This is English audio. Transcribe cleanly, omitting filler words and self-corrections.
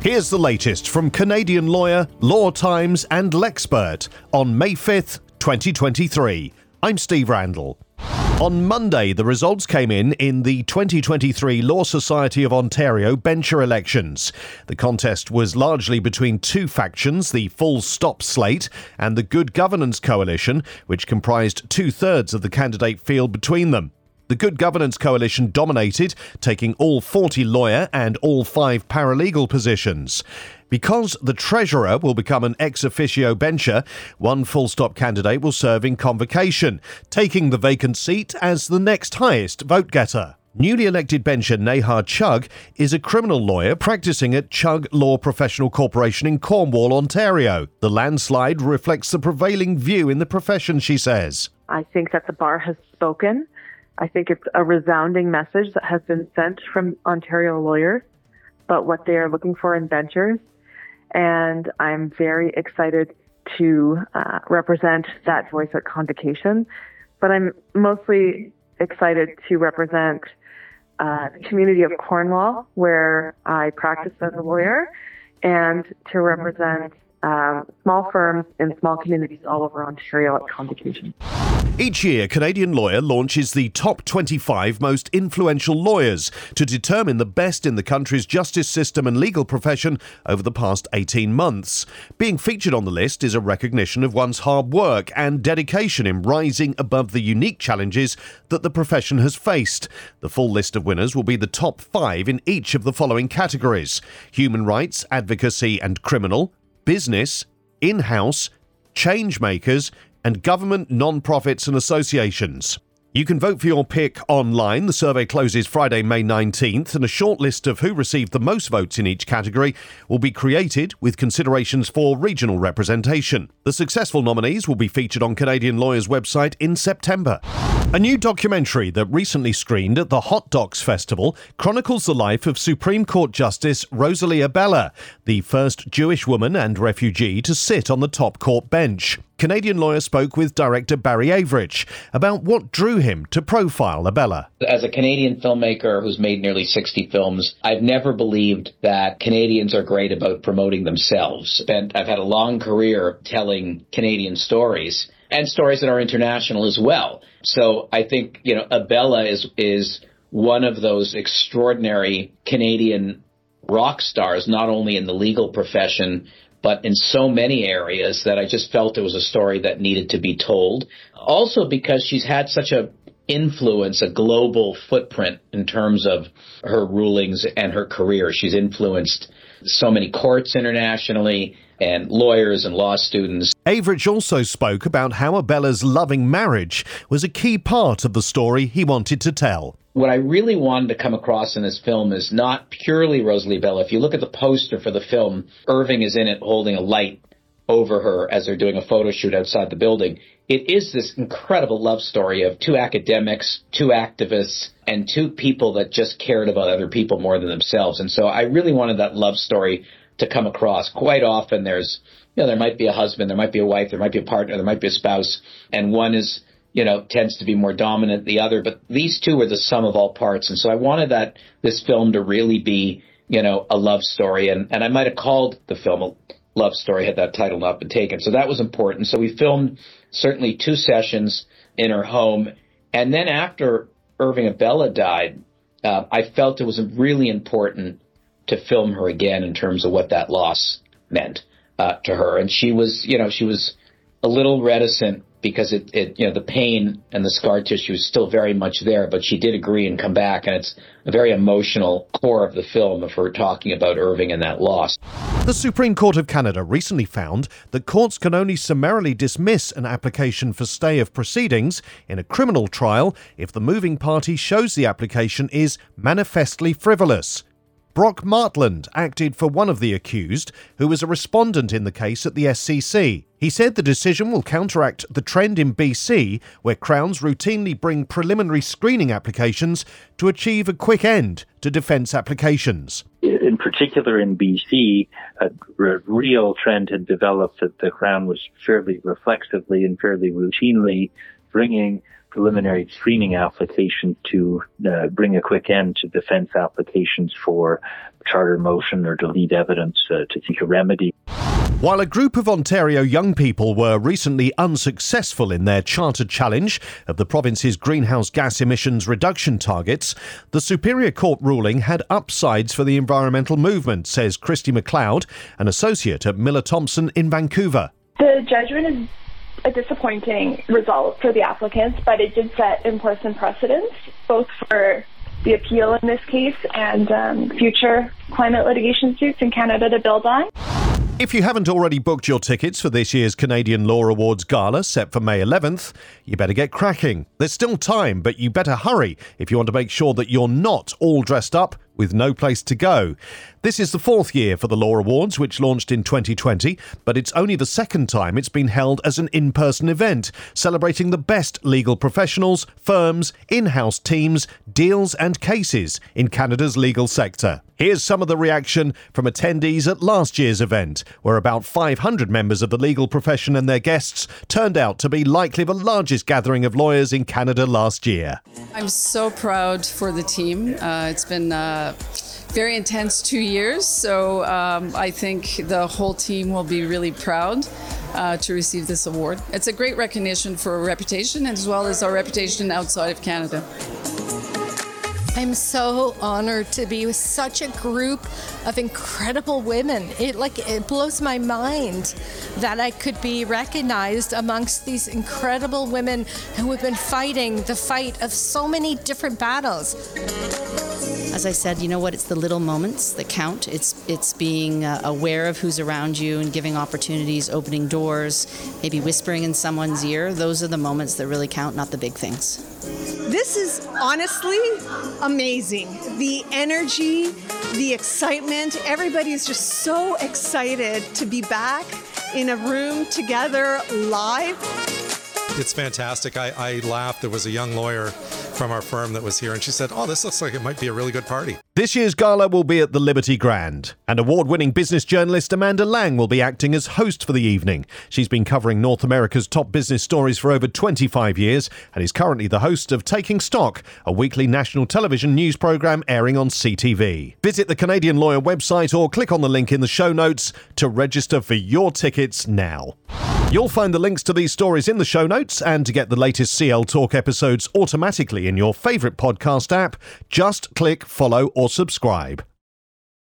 Here's the latest from Canadian Lawyer, Law Times and Lexpert on May 5th, 2023. I'm Steve Randall. On Monday, the results came in the 2023 Law Society of Ontario bencher elections. The contest was largely between two factions, the Full Stop slate and the Good Governance Coalition, which comprised two-thirds of the candidate field between them. The Good Governance Coalition dominated, taking all 40 lawyer and all 5 paralegal positions. Because the Treasurer will become an ex officio bencher, one Full Stop candidate will serve in convocation, taking the vacant seat as the next highest vote-getter. Newly elected bencher Nehar Chugh is a criminal lawyer practicing at Chugh Law Professional Corporation in Cornwall, Ontario. The landslide reflects the prevailing view in the profession, she says. I think that the bar has spoken. I think it's a resounding message that has been sent from Ontario lawyers about what they are looking for in benchers. And I'm very excited to represent that voice at convocation. But I'm mostly excited to represent the community of Cornwall, where I practice as a lawyer, and to represent small firms in small communities all over Ontario at convocation. Each year, Canadian Lawyer launches the top 25 most influential lawyers to determine the best in the country's justice system and legal profession over the past 18 months. Being featured on the list is a recognition of one's hard work and dedication in rising above the unique challenges that the profession has faced. The full list of winners will be the top 5 in each of the following categories: human rights, advocacy and criminal, business, in-house, change makers, and government, non-profits and associations. You can vote for your pick online. The survey closes Friday, May 19th, and a short list of who received the most votes in each category will be created with considerations for regional representation. The successful nominees will be featured on Canadian Lawyer's website in September. A new documentary that recently screened at the Hot Docs Festival chronicles the life of Supreme Court Justice Rosalie Abella, the first Jewish woman and refugee to sit on the top court bench. Canadian Lawyer spoke with director Barry Averich about what drew him to profile Abella. As a Canadian filmmaker who's made nearly 60 films, I've never believed that Canadians are great about promoting themselves. I've had a long career telling Canadian stories and stories that are international as well. So I think, Abella is one of those extraordinary Canadian rock stars, not only in the legal profession, but in so many areas that I just felt it was a story that needed to be told. Also because she's had such a influence, a global footprint in terms of her rulings and her career. She's influenced so many courts internationally and lawyers and law students. Averich also spoke about how Abella's loving marriage was a key part of the story he wanted to tell. What I really wanted to come across in this film is not purely Rosalie Abella. If you look at the poster for the film, Irving is in it holding a light over her as they're doing a photo shoot outside the building. It is this incredible love story of 2 academics, 2 activists, and 2 people that just cared about other people more than themselves. And so I really wanted that love story to come across. Quite often there might be a husband, there might be a wife, there might be a partner, there might be a spouse, and one is tends to be more dominant than the other, but these 2 are the sum of all parts. And so I wanted this film to really be, a love story. And I might have called the film a love story had that title not been taken. So that was important. So we filmed certainly 2 sessions in her home. And then after Irving Abella died, I felt it was really important to film her again in terms of what that loss meant to her. And she was a little reticent because the pain and the scar tissue is still very much there, but she did agree and come back, and it's a very emotional core of the film of her talking about Irving and that loss. The Supreme Court of Canada recently found that courts can only summarily dismiss an application for stay of proceedings in a criminal trial if the moving party shows the application is manifestly frivolous. Brock Martland acted for one of the accused, who was a respondent in the case at the SCC. He said the decision will counteract the trend in BC, where Crowns routinely bring preliminary screening applications to achieve a quick end to defence applications. In particular in BC, a real trend had developed that the Crown was fairly reflexively and fairly routinely bringing preliminary screening application to bring a quick end to defense applications for charter motion or delete evidence to seek a remedy. While a group of Ontario young people were recently unsuccessful in their charter challenge of the province's greenhouse gas emissions reduction targets, the Superior Court ruling had upsides for the environmental movement, says Christy McLeod, an associate at Miller Thomson in Vancouver. The judgment is a disappointing result for the applicants, but it did set important precedents, both for the appeal in this case and future climate litigation suits in Canada to build on. If you haven't already booked your tickets for this year's Canadian Law Awards Gala set for May 11th, you better get cracking. There's still time, but you better hurry if you want to make sure that you're not all dressed up with no place to go. This is the fourth year for the Law Awards, which launched in 2020, but it's only the second time it's been held as an in-person event, celebrating the best legal professionals, firms, in-house teams, deals and cases in Canada's legal sector. Here's some of the reaction from attendees at last year's event, where about 500 members of the legal profession and their guests turned out to be likely the largest gathering of lawyers in Canada last year. I'm so proud for the team. It's been very intense 2 years, so I think the whole team will be really proud to receive this award. It's a great recognition for our reputation as well as our reputation outside of Canada. I'm so honored to be with such a group of incredible women. It blows my mind that I could be recognized amongst these incredible women who have been fighting the fight of so many different battles. As I said, you know what? It's the little moments that count. It's being aware of who's around you and giving opportunities, opening doors, maybe whispering in someone's ear. Those are the moments that really count, not the big things. This is honestly amazing. The energy, the excitement, everybody's just so excited to be back in a room together live. It's fantastic. I laughed. There was a young lawyer from our firm that was here, and she said, "Oh, this looks like it might be a really good party." This year's gala will be at the Liberty Grand, and award-winning business journalist Amanda Lang will be acting as host for the evening. She's been covering North America's top business stories for over 25 years and is currently the host of Taking Stock, a weekly national television news program airing on CTV. Visit the Canadian Lawyer website or click on the link in the show notes to register for your tickets now. You'll find the links to these stories in the show notes, and to get the latest CL Talk episodes automatically in your favourite podcast app, just click follow or subscribe.